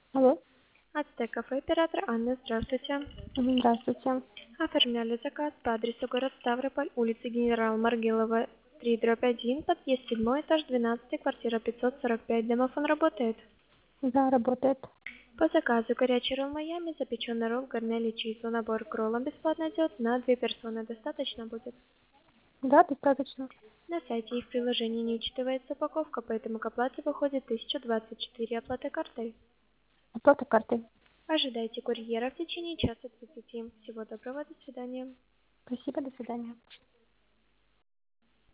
Алло. Ацтек кафе, оператор Анна, здравствуйте. Здравствуйте. Оформляли заказ по адресу город Ставрополь, улица Генерал Маргилова, 3/1, подъезд 7, этаж 12, квартира 545. Домофон работает. Да, работает. По заказу горячий ролл Майами, запеченный ролл, гарнели, чизу, набор к роллам бесплатно идет на 2 персоны. Достаточно будет? Да, достаточно. На сайте и в приложении не учитывается упаковка, поэтому к оплате выходит 1024. Оплата картой. Оплата картой. Ожидайте курьера в течение часа 30. Всего доброго, до свидания. Спасибо, до свидания.